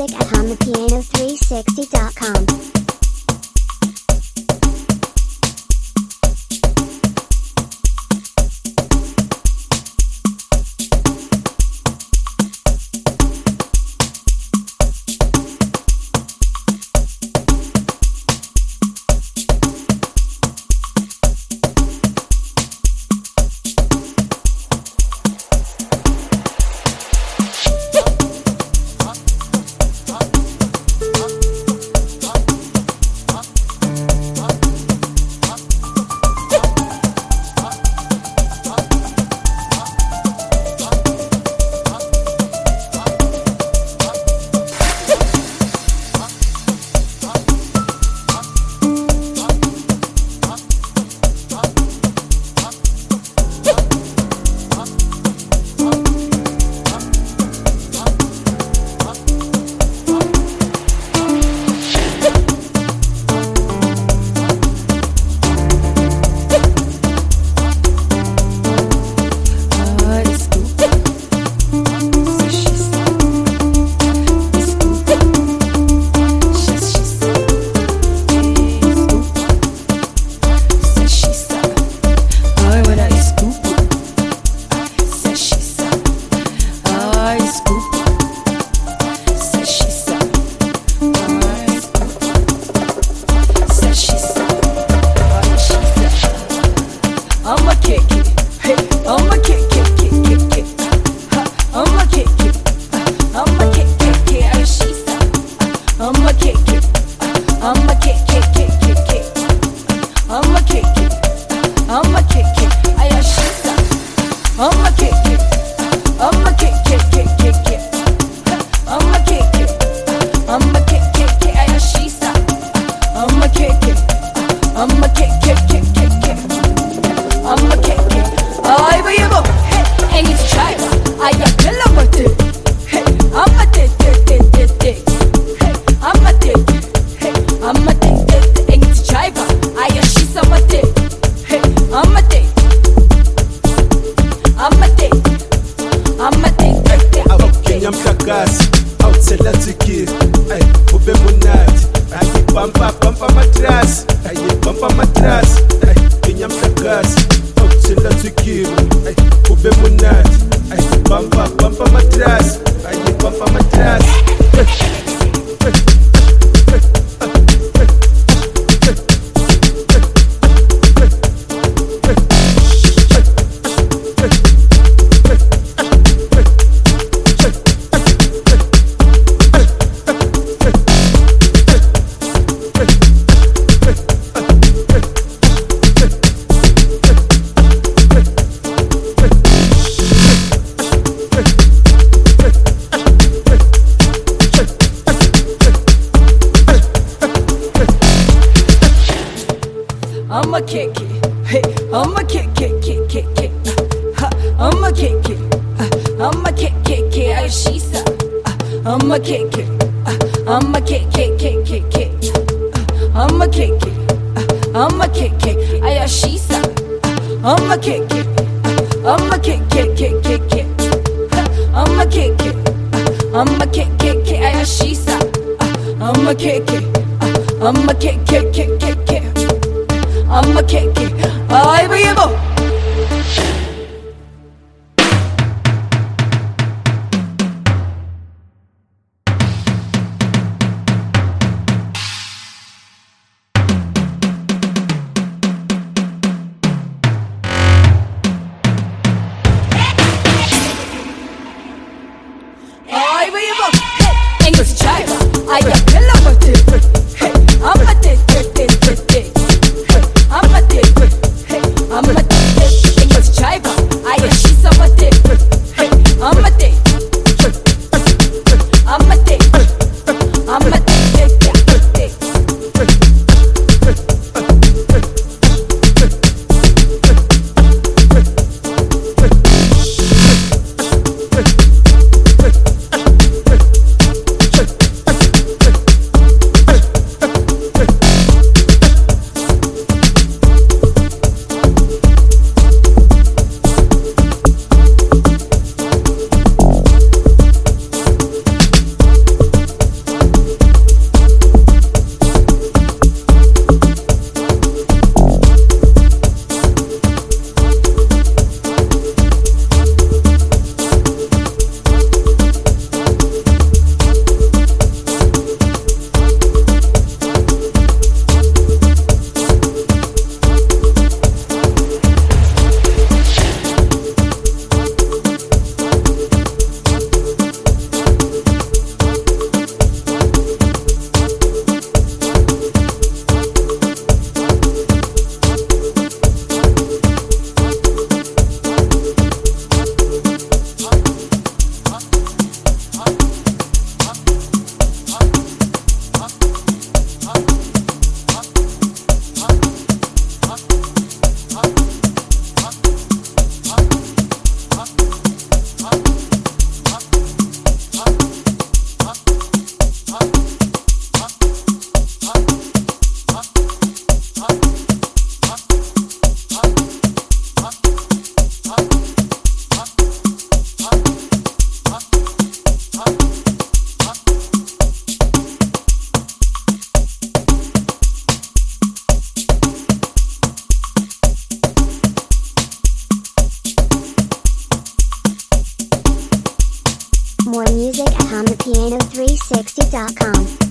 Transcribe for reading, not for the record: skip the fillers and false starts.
music at HumThePiano360.com. I'ma kick it, hey, I'ma kick it, kick, kick, kick, I'ma kick it, I'ma kick, kick, kick, ay she's I'ma kick it, I'ma kick, kick, kick, kick, kick, I'ma kick it, I'ma kick, kick, ay she's I'ma kick it, I'ma kick, kick, kick, kick, kick, I'ma kick it, I'ma kick, kick, kick, ay she's I'ma kick it, I'ma kick, kick, kick, kick, kick, I'ma kick it, ay baby. I'm a More music at HumThePiano360.com.